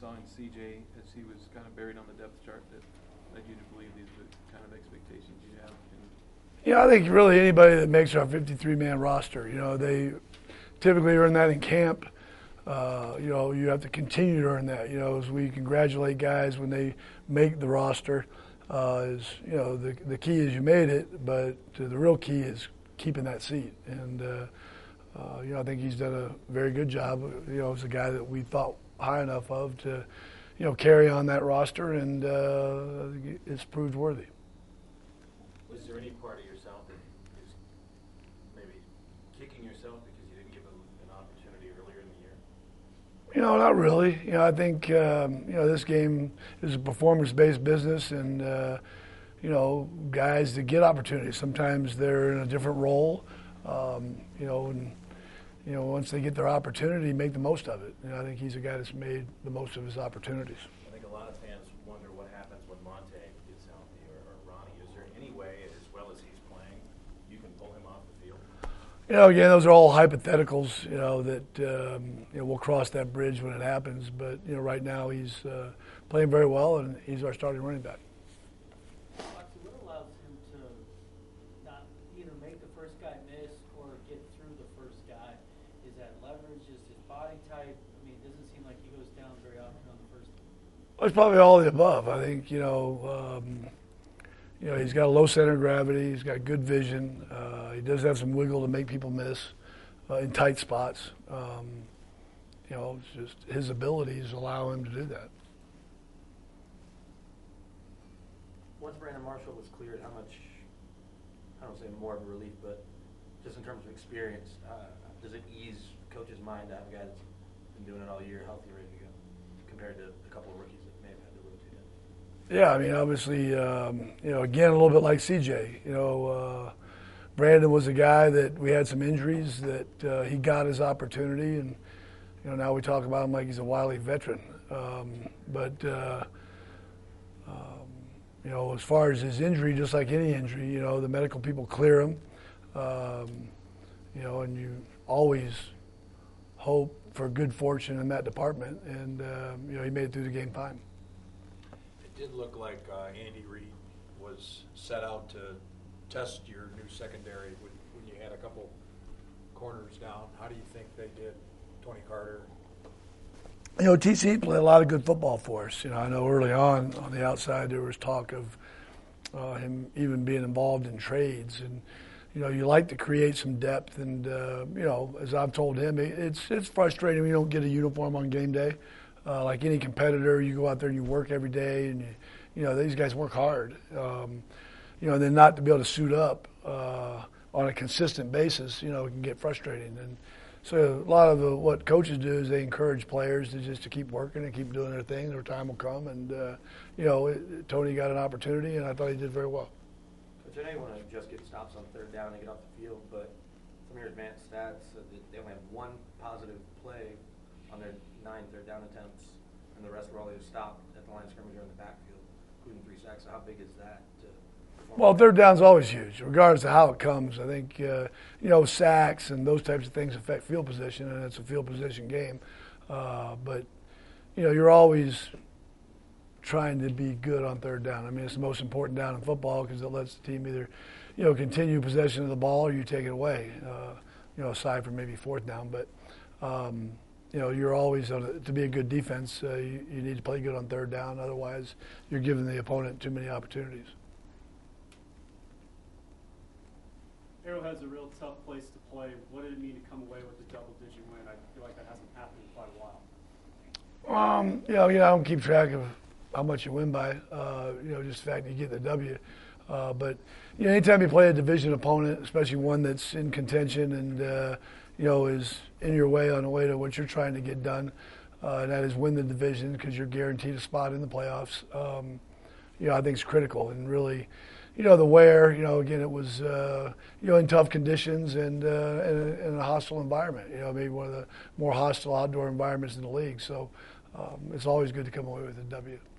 saw in CJ as he was kind of buried on the depth chart that led you to believe these are the kind of expectations you have? I think really anybody that makes our 53-man roster, they typically earn that in camp. You have to continue to earn that. As we congratulate guys when they make the roster, the key is you made it, but the real key is keeping that seat. And I think he's done a very good job. As a guy that we thought high enough of to, carry on that roster, and it's proved worthy. Was there any part of yourself that is maybe kicking yourself because you didn't give him an opportunity earlier in the year? Not really. I think, this game is a performance-based business, and, guys that get opportunities, sometimes they're in a different role, once they get their opportunity, make the most of it. I think he's a guy that's made the most of his opportunities. I think a lot of fans wonder what happens when Monte gets healthy or Ronnie. Is there any way, as well as he's playing, you can pull him off the field? Again, those are all hypotheticals, that we'll cross that bridge when it happens. But, right now he's playing very well, and he's our starting running back. What allows him to not either make the first guy miss or get through the first guy? Is that leverage? Is his body type? I mean, it doesn't seem like he goes down very often on the first. Well, it's probably all of the above. I think, he's got a low center of gravity. He's got good vision. He does have some wiggle to make people miss in tight spots. It's just his abilities allow him to do that. Once Brandon Marshall was cleared, how much, I don't say more of a relief, but just in terms of experience, does it ease coach's mind to have a guy that's been doing it all year, healthy, ready to go, compared to a couple of rookies that may have had to rotate in? Yeah, I mean, obviously, again, a little bit like CJ. Brandon was a guy that we had some injuries that he got his opportunity, and now we talk about him like he's a wily veteran. As far as his injury, just like any injury, the medical people clear him, and you always hope for good fortune in that department, and he made it through the game fine. It did look like Andy Reid was set out to test your new secondary when you had a couple corners down. How do you think they did, Tony Carter? TC played a lot of good football for us. I know early on the outside there was talk of him even being involved in trades, and you like to create some depth. And as I've told him, it's frustrating when you don't get a uniform on game day. Like any competitor, you go out there and you work every day, and these guys work hard. And then not to be able to suit up on a consistent basis, it can get frustrating. And so a lot of what coaches do is they encourage players to keep working and keep doing their thing. Their time will come, and Tony got an opportunity, and I thought he did very well. Coach, I know you want to just get stops on third down and get off the field, but some of your advanced stats said that they only had one positive play on their 9 third down attempts, and the rest were all either stopped at the line of scrimmage or in the backfield, including 3 sacks. So how big is that? Well, third down's always huge, regardless of how it comes. I think, sacks and those types of things affect field position, and it's a field position game. But you're always trying to be good on third down. I mean, it's the most important down in football because it lets the team either, continue possession of the ball or you take it away, aside from maybe fourth down. But, you're always, to be a good defense, you need to play good on third down. Otherwise, you're giving the opponent too many opportunities. Arrowhead's a real tough place to play. What did it mean to come away with a double-digit win? I feel like that hasn't happened in quite a while. I don't keep track of how much you win by, just the fact that you get the W. But anytime you play a division opponent, especially one that's in contention and, is in your way on the way to what you're trying to get done, and that is win the division because you're guaranteed a spot in the playoffs, I think it's critical. And really, the wear, again, it was, in tough conditions and in a hostile environment, maybe one of the more hostile outdoor environments in the league. So it's always good to come away with a W.